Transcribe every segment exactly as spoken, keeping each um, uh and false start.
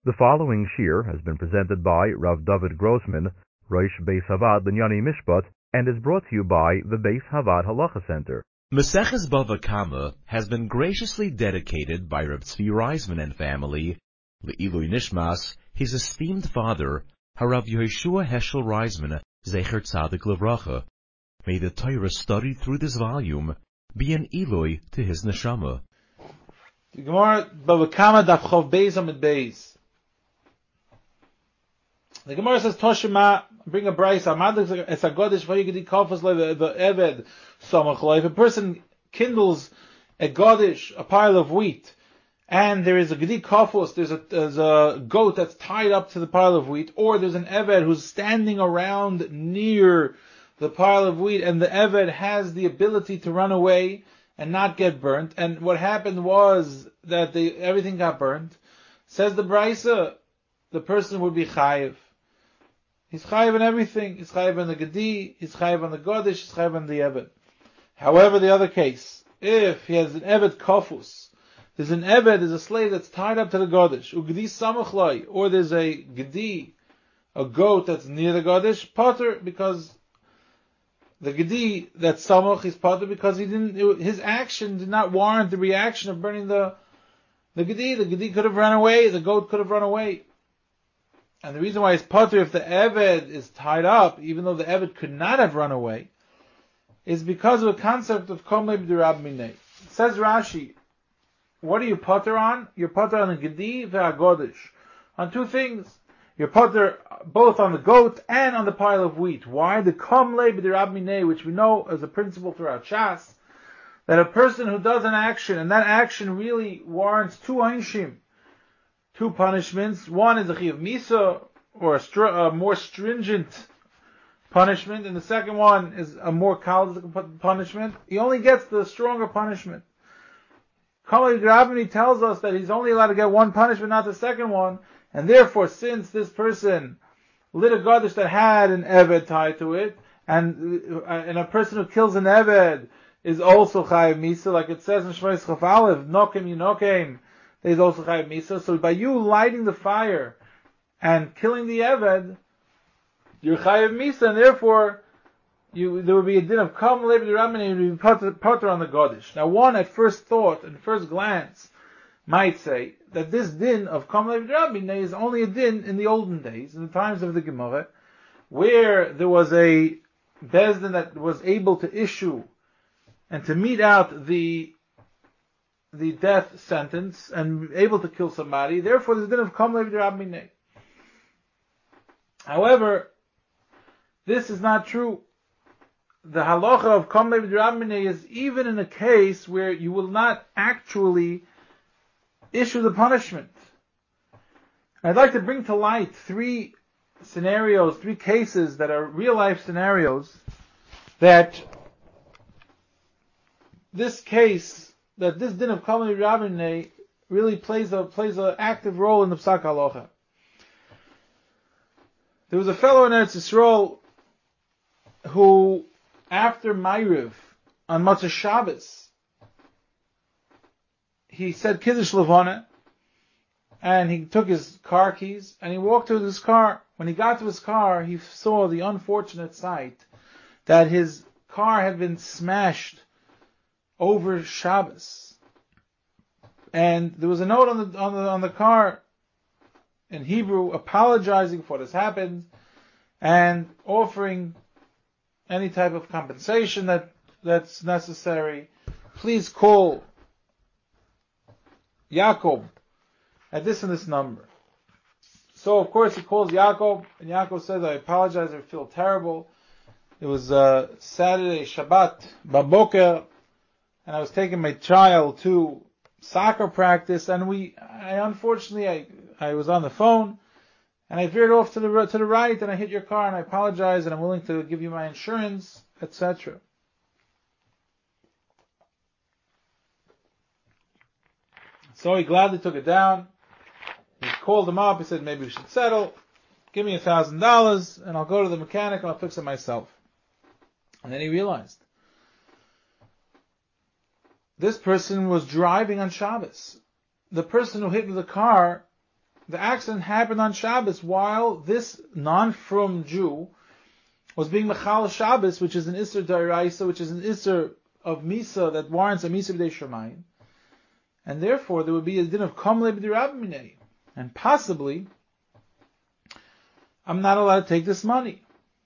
The following shir has been presented by Rav David Grossman, Rosh Beis Havad Linyani Mishpat, and is brought to you by the Beis Havad Halacha Center. Maseches Bava Kama has been graciously dedicated by Rav Tzvi Reisman and family, Le'ilui Nishmas, his esteemed father, Harav Yehoshua Heschel Reisman, Zecher Tzadik Levracha. May the Torah studied through this volume be an Eloi to his neshama. The Gemara Bava Kama Daf Chov Beis Amid Beis. The Gemara says, Toshima, bring a braisa, Amadik es agodish vayigdi kafas le the eved samach. If a person kindles a godish, a pile of wheat, and there is a gedi kafos, there's a, there's a goat that's tied up to the pile of wheat, or there's an eved who's standing around near the pile of wheat, and the eved has the ability to run away and not get burnt, and what happened was that they, everything got burnt, says the braisa, the person would be chayiv. He's chayiv on everything. He's chayiv on the gedi, he's chayiv on the godish, he's chayiv on the eved. However, the other case, if he has an eved kafus, there's an eved, there's a slave that's tied up to the godish, ugedi samachlai, or there's a gedi, a goat that's near the godish, potter, because the gedi that's samach is potter because he didn't, his action did not warrant the reaction of burning the the gedi. The gedi could have run away, the goat could have run away. And the reason why it's potter if the eved is tied up, even though the eved could not have run away, is because of a concept of komle b'derab minei. It says Rashi, what are you potter on? You're potter on the gedi ve'agodish, on two things. You're potter both on the goat and on the pile of wheat. Why? The komle b'derab minei, which we know as a principle throughout Shas, that a person who does an action, and that action really warrants two einshim, two punishments. One is a chiyuv misa, or a, str- a more stringent punishment, and the second one is a more kal punishment. He only gets the stronger punishment. Kama Grabini tells us that he's only allowed to get one punishment, not the second one, and therefore, since this person lit a godish that had an eved tied to it, and and a person who kills an eved is also chayiv misa, like it says in Shmos Chaf Aleph, nokem yinokem, there's also chayiv misa. So by you lighting the fire and killing the eved, you're chayiv misa, and therefore you there would be a din of kam lev d'ramine, you would be potter, potter on the godish. Now, one at first thought and first glance might say that this din of kam lev d'ramine is only a din in the olden days, in the times of the Gemara, where there was a bezdin that was able to issue and to mete out the the death sentence and able to kill somebody. Therefore, there's a din of kam lev d'ramine. However, this is not true. The halacha of kam lev d'ramine is even in a case where you will not actually issue the punishment. I'd like to bring to light three scenarios, three cases that are real life scenarios that this case, that this din of kam lev d'ramine really plays a plays an active role in the psak halacha. There was a fellow in Eretz Yisrael who, after Ma'ariv, on Motzei Shabbos, he said Kiddush Levana, and he took his car keys, and he walked to his car. When he got to his car, he saw the unfortunate sight that his car had been smashed over Shabbos. And there was a note on the on the, on the car, in Hebrew, apologizing for what has happened, and offering any type of compensation that, that's necessary. Please call Yaakov at this and this number. So, of course, he calls Yaakov, and Yaakov says, I apologize, I feel terrible. It was uh, Saturday, Shabbat, Baboker, and I was taking my child to soccer practice, and we, I unfortunately, I, I was on the phone, and I veered off to the to the right, and I hit your car, and I apologize, and I'm willing to give you my insurance, et cetera. So he gladly took it down. He called him up. He said, maybe we should settle. Give me a thousand dollars, and I'll go to the mechanic, and I'll fix it myself. And then he realized this person was driving on Shabbos. The person who hit the car, the accident happened on Shabbos while this non-frum Jew was being Mechal Shabbos, which is an Isser D'Oraisa, which is an Isser of Misa that warrants a Misa B'dei Shemayim. And therefore there would be a din of Kamle B'dirab Minei. And possibly, I'm not allowed to take this money.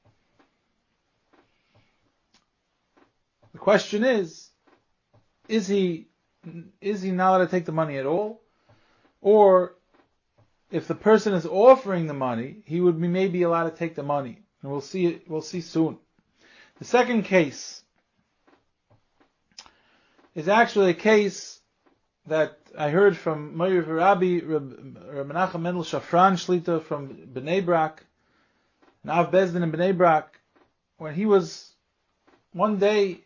The question is, is he, is he not allowed to take the money at all? Or, if the person is offering the money, he would be maybe allowed to take the money. And we'll see it, we'll see soon. The second case is actually a case that I heard from Meir Rabbi, Reb Menachem Mendel Shafran Shlita from Bnei Brak, Nav Bezdin in Bnei Brak, when he was, one day,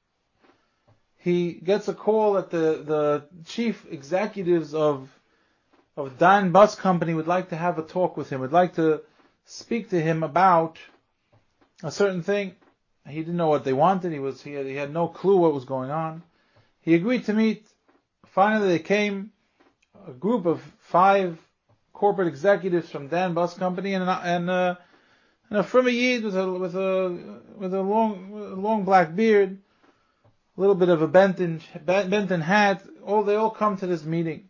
he gets a call that the, the chief executives of of Dan Bus Company would like to have a talk with him, would like to speak to him about a certain thing. He didn't know what they wanted. He was he had, he had no clue what was going on. He agreed to meet. Finally, they came, a group of five corporate executives from Dan Bus Company, and and uh, and a Fruma Yid with a with a with a long a long black beard, a little bit of a Benton Benton hat. All they all come to this meeting.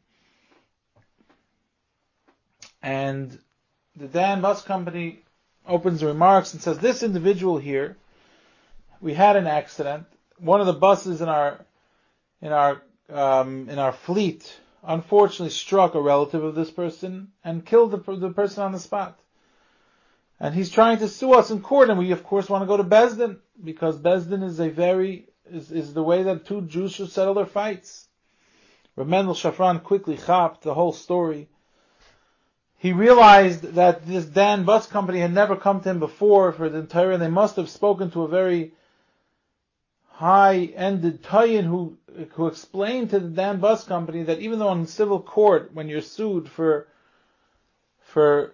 And the Dan Bus Company opens the remarks and says, this individual here, we had an accident. One of the buses in our in our um, in our fleet unfortunately struck a relative of this person and killed the, the person on the spot. And he's trying to sue us in court, and we of course want to go to Bezdin, because Bezdin is a very is, is the way that two Jews should settle their fights. Reb Mendel Shafran quickly chopped the whole story. He realized that this Dan Bus Company had never come to him before for the entire, and they must have spoken to a very high-ended Tayin who who explained to the Dan Bus Company that even though in civil court, when you're sued for for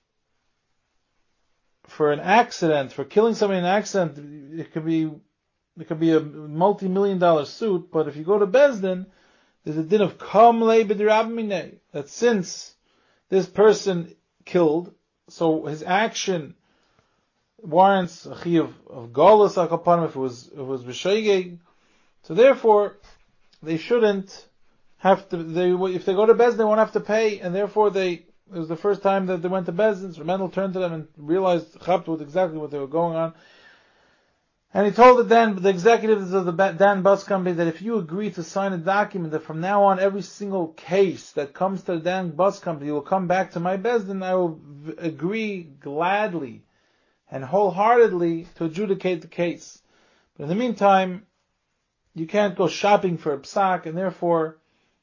for an accident, for killing somebody in an accident, it could be it could be a multi-million dollar suit. But if you go to Bezdin, there's a din of kam le b'dirab minei, that since this person killed, so his action warrants a chi of, of galus akapanim if it was if it was b'sheigeg. So therefore, they shouldn't have to. They if they go to Bezdin, they won't have to pay, and therefore they. It was the first time that they went to Bezdin. So Mendel turned to them and realized chapped with exactly what they were going on. And he told the Dan, the executives of the Dan Bus Company, that if you agree to sign a document that from now on every single case that comes to the Dan Bus Company will come back to my Bezdin, I will v- agree gladly and wholeheartedly to adjudicate the case. But in the meantime, you can't go shopping for a psak, and therefore,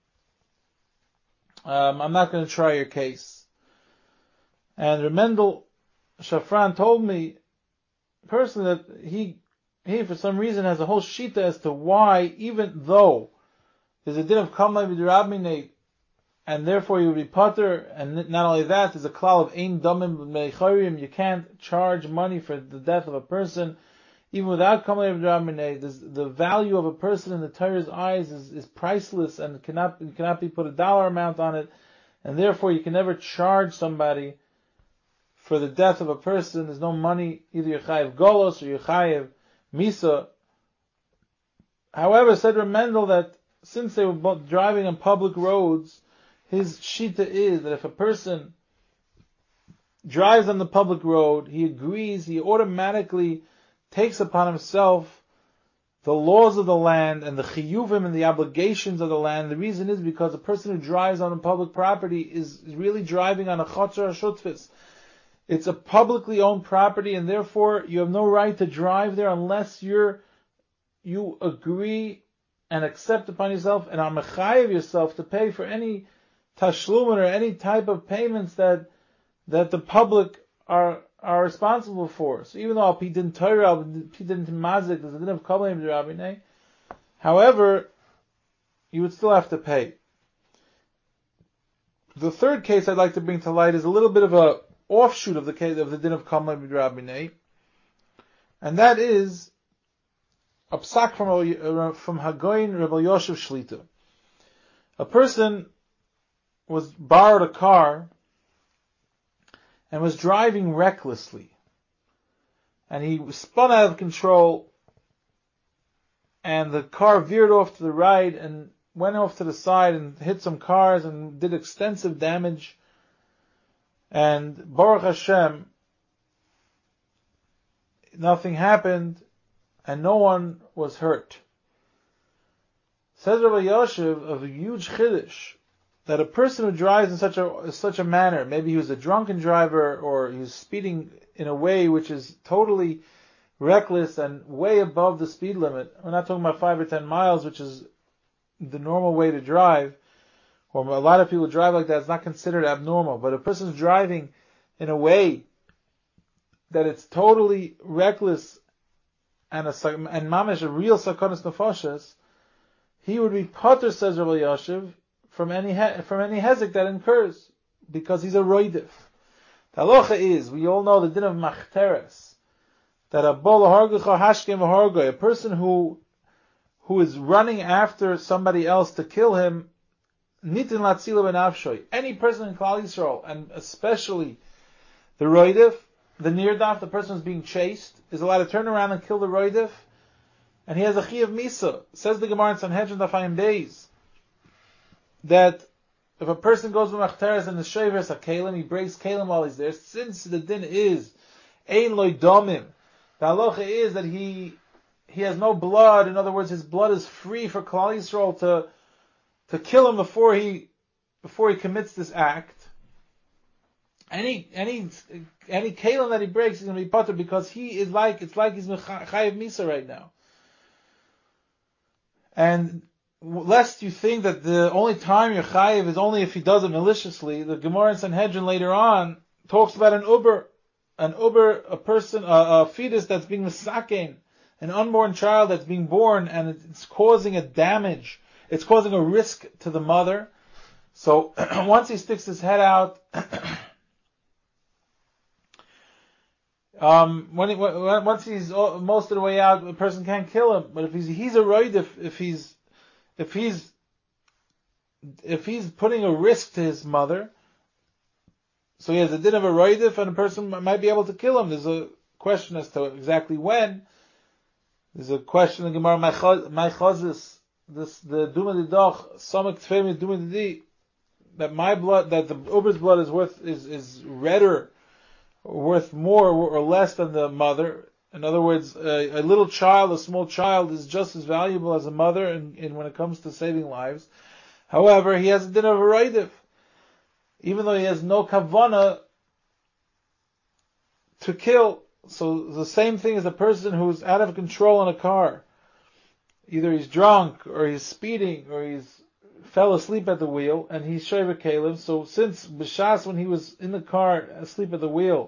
um, I'm not going to try your case. And Reb Mendel Shafran told me personally that he He, for some reason, has a whole shita as to why, even though there's a din of kamlai b'dirab minei, and therefore you would be pater, and not only that, there's a klal of ein damim b'meicharim, you can't charge money for the death of a person, even without kamlai b'dirab minei. The value of a person in the Torah's eyes is, is priceless, and cannot cannot be put a dollar amount on it, and therefore you can never charge somebody for the death of a person. There's no money, either you're chayiv golos or you're chayiv Misa. However, said Reb Mendel that since they were both driving on public roads, his shita is that if a person drives on the public road, he agrees, he automatically takes upon himself the laws of the land and the chiyuvim and the obligations of the land. The reason is because a person who drives on a public property is really driving on a chotzer shutfis. It's a publicly owned property, and therefore you have no right to drive there unless you're you agree and accept upon yourself and are mechayev yourself to pay for any tashlumin or any type of payments that that the public are are responsible for. So even though al pi din Torah, al pi din mazik, there's a din of kabbalim d'rabinei, however, you would still have to pay. The third case I'd like to bring to light is a little bit of a offshoot of the case of the din of kamlai b'dirab minei, and that is a psak from from Hagoyin Rebbe Yosef Shlita. A person was borrowed a car and was driving recklessly. And he spun out of control, and the car veered off to the right and went off to the side and hit some cars and did extensive damage. And Baruch Hashem, nothing happened, and no one was hurt. Says Rabbi Yoshev of a huge chiddush, that a person who drives in such a such a manner, maybe he was a drunken driver, or he was speeding in a way which is totally reckless and way above the speed limit. We're not talking about five or ten miles, which is the normal way to drive, or a lot of people drive like that. It's not considered abnormal. But a person's driving in a way that it's totally reckless and a and mamish a real sakonis nefashos, he would be potter, says Rabbi Yoshev, from any from any hezek that incurs, because he's a roidif. The halacha is, we all know the din of machteres, that a bol hargucha hashkem hargoy, a person who who is running after somebody else to kill him, nitin latzila ben avshoy. Any person in Klal Yisrael, and especially the roidif, the nirdaf, the person who's being chased, is allowed to turn around and kill the roidif, and he has a chi of misa. Says the Gemara in Sanhedrin Dafayim Beis, that if a person goes with machteres and the shavers a kalim, he breaks kalim while he's there, since the din is ein loy domim, the halacha is that he he has no blood. In other words, his blood is free for Klal Yisrael to to kill him before he before he commits this act. Any any any kalim that he breaks is going to be potter, because he is like it's like he's chayiv misa right now. And lest you think that the only time you're chayiv is only if he does it maliciously, the Gemara in Sanhedrin later on talks about an uber, an uber, a person, a, a fetus that's being misaken, an unborn child that's being born, and it's causing a damage, it's causing a risk to the mother. So once he sticks his head out, um, when he, once he's most of the way out, the person can't kill him. But if he's he's a roid, if if he's If he's if he's putting a risk to his mother, so he has a din of a roidif, and a person might be able to kill him. There's a question as to exactly when. There's a question in Gemara Maichazis, this the Duma Didach Samak Tfemi Duma Didi, that my blood, that the Uber's blood is worth is is redder, or worth more or less than the mother. In other words, a, a little child, a small child, is just as valuable as a mother in, in when it comes to saving lives. However, he has a din of a roidif, even though he has no kavana to kill. So the same thing as a person who's out of control in a car. Either he's drunk, or he's speeding, or he's fell asleep at the wheel, and he's shoyver kalim. So since b'shas, when he was in the car asleep at the wheel,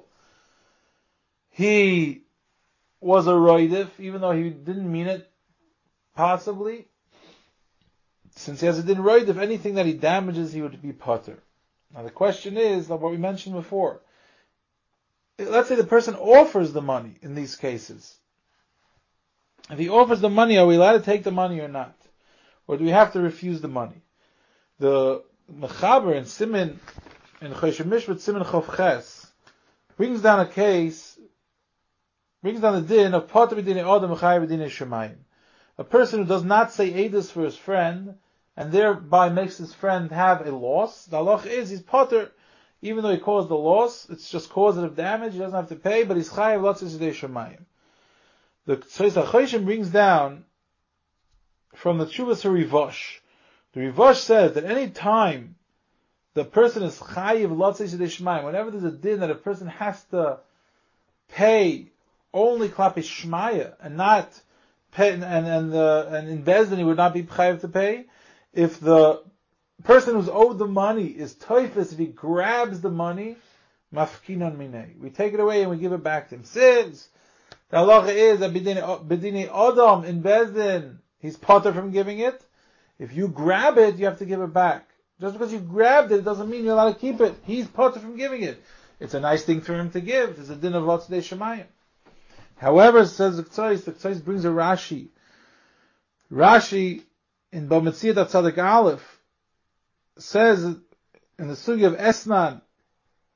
he was a roidif, even though he didn't mean it, possibly. Since he has a din roidif, anything that he damages, he would be potter. Now the question is, like what we mentioned before, let's say the person offers the money in these cases. If he offers the money, are we allowed to take the money or not? Or do we have to refuse the money? The Mechaber in Simin, in Choshen Mishpat Simin Chof Ches, brings down a case, brings down the din of Potter b'dinei Adam v'chayav b'dinei Shemayim. A person who does not say edus for his friend, and thereby makes his friend have a loss, the halach is he's Potter, even though he caused the loss, it's just causative damage, he doesn't have to pay, but he's chayav lotzis b'dinei Shemayim. The Tzos HaChoshen brings down from the Tshuvas HaRivosh. The Rivosh says that any time the person is chayiv lotzis b'dinei Shemayim, whenever there's a din that a person has to pay only klapi shmaya, and not pay, and and the and in Bezdin he would not be chayav to pay. If the person who's owed the money is toifus, if he grabs the money, mafkinon minei, we take it away and we give it back to him. Since the halacha is that b'dinei Adam in Bezdin, he's potter from giving it. If you grab it, you have to give it back. Just because you grabbed it, it doesn't mean you're allowed to keep it. He's potter from giving it. It's a nice thing for him to give. There's a din of lotzei shemayim. However, says the Ktsois, the Ktsois brings a Rashi. Rashi in B'Metziyat Tzadik Aleph says in the sugi of Esnan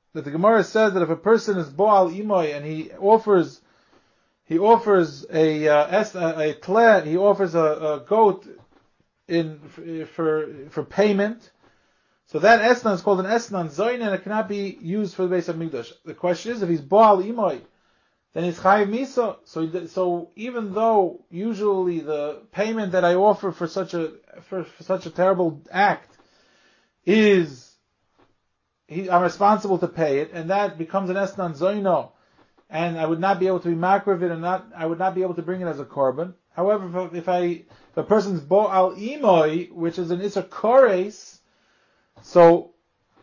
that the Gemara says that if a person is Boal Imoy and he offers, he offers a, uh, es, a, a tle, he offers a, a goat in, for, for payment, so that esnan is called an esnan zoyin and it cannot be used for the Beis HaMikdash. The question is, if he's Boal Imoy, then he's chayiv misa. So, so even though usually the payment that I offer for such a, for, for such a terrible act is, He, I'm responsible to pay it, and that becomes an esnan zoino, and I would not be able to be makriv it, and not, I would not be able to bring it as a korban. However, if, if I, if a person's bo al imoy, which is an issa kores, so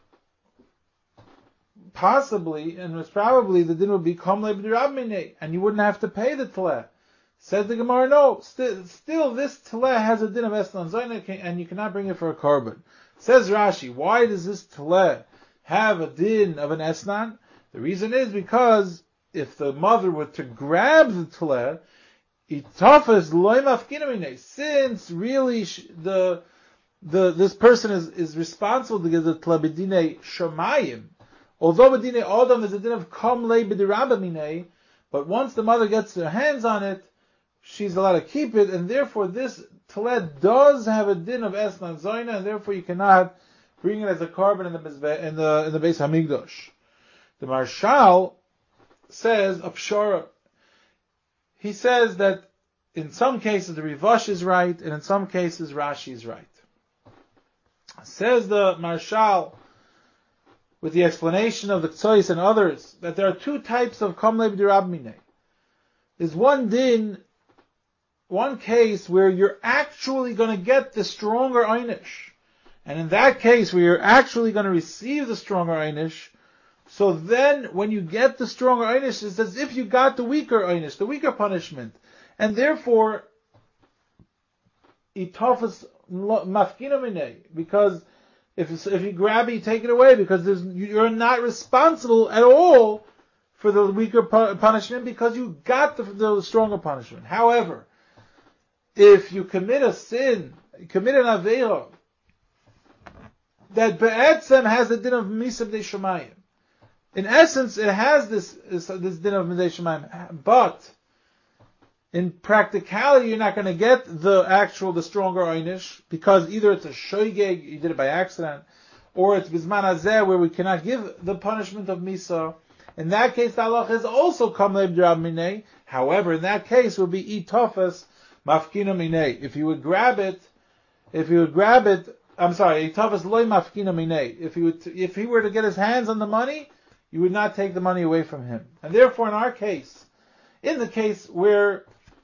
possibly, and it's probably, the din would be kom le'b'dirab, and you wouldn't have to pay the tleh. Says the Gemara, no, still, still this tleh has a din of esnan zoino, and you cannot bring it for a korban. Says Rashi, why does this tleh have a din of an esnan? The reason is because if the mother were to grab the tleh, itafas loy mafkinamine, since really the the this person is, is responsible to give the tleh b'dinei shamayim, although b'dinei adam is a din of kam lei b'dirabamine, but once the mother gets her hands on it, she's allowed to keep it, and therefore this tleh does have a din of esnan zoyna, and therefore you cannot bring it as a korban in the in the in the Beis Hamikdash. The Marshal says a pshara. He says that in some cases the Rivash is right, and in some cases Rashi is right. Says the Marshal, with the explanation of the Ktsois and others, that there are two types of kam leib dirab minei. There's one din, one case where you're actually going to get the stronger einish. And in that case, where you're actually going to receive the stronger einish, so then when you get the stronger einish, it's as if you got the weaker einish, the weaker punishment. And therefore, itafas mafkina minei, because if if you grab it, you take it away, because there's, you're not responsible at all for the weaker pu- punishment, because you got the, the stronger punishment. However, if you commit a sin, commit an aveira, that be'etzem has the din of misa b'dei shamayim. In essence, it has this, this, this din of b'dei shamayim, but in practicality, you're not going to get the actual, the stronger einish, because either it's a shoygeg, you did it by accident, or it's bizman hazeh, where we cannot give the punishment of misa. In that case, the halach is also kam leib dirab minei. However, in that case, it would be itofas mafkina minei. If you would grab it, if you would grab it, I'm sorry, itofas loy mafkina minei. If he would, if he were to get his hands on the money, you would not take the money away from him. And therefore, in our case, in the case where,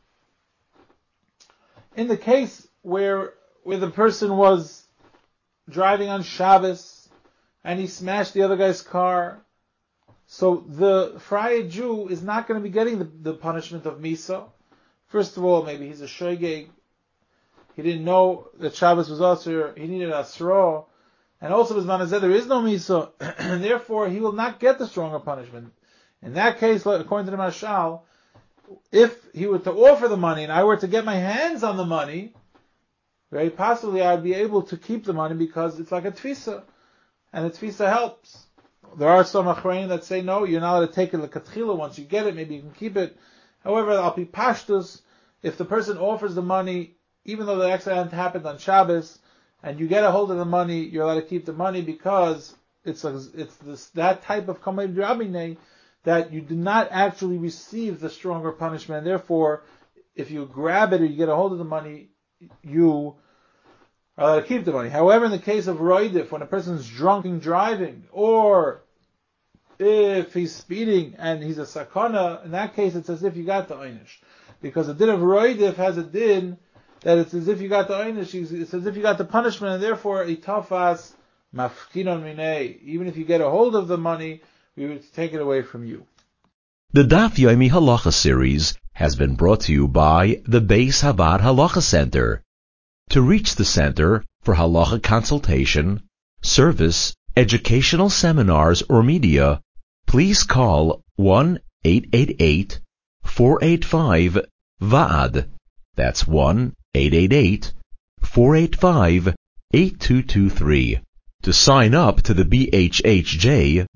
in the case where, where the person was driving on Shabbos, and he smashed the other guy's car, so the Friar Jew is not going to be getting the, the punishment of Misa. First of all, maybe he's a shoygeg. He didn't know that Shabbos was also, he needed Asra. And also, as Manazeh, there is no Misa, and therefore he will not get the stronger punishment. In that case, according to the Mashal, if he were to offer the money and I were to get my hands on the money, very possibly I'd be able to keep the money because it's like a tfisa, and the tfisa helps. There are some achrein that say, no, you're not allowed to take it l'katchila. Once you get it, maybe you can keep it. However, al pi pashtus, if the person offers the money, even though the accident happened on Shabbos, and you get a hold of the money, you're allowed to keep the money because it's a, it's this, that type of kamei drabine that you do not actually receive the stronger punishment, and therefore, if you grab it or you get a hold of the money, you are allowed to keep the money. However, in the case of roidif, when a person's drunk and driving, or if he's speeding and he's a sakana, in that case it's as if you got the einish. Because the din of roidif has a din that it's as if you got the einish, it's as if you got the punishment, and therefore itafas mafkinon minei. Even if you get a hold of the money, we would take it away from you. The Daf Yomi Halacha series has been brought to you by the Beis Havad Halacha Center. To reach the center for halacha consultation, service, educational seminars, or media, please call one eight eight eight, four eight five, V A D. That's one eight eight eight, four eight five, eight two two three. To sign up to the B H H J,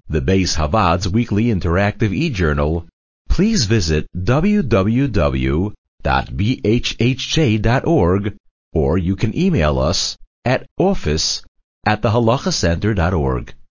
the Beis Havad's weekly interactive e-journal, please visit w w w dot b h h j dot org, or you can email us at office at the halacha center dot org.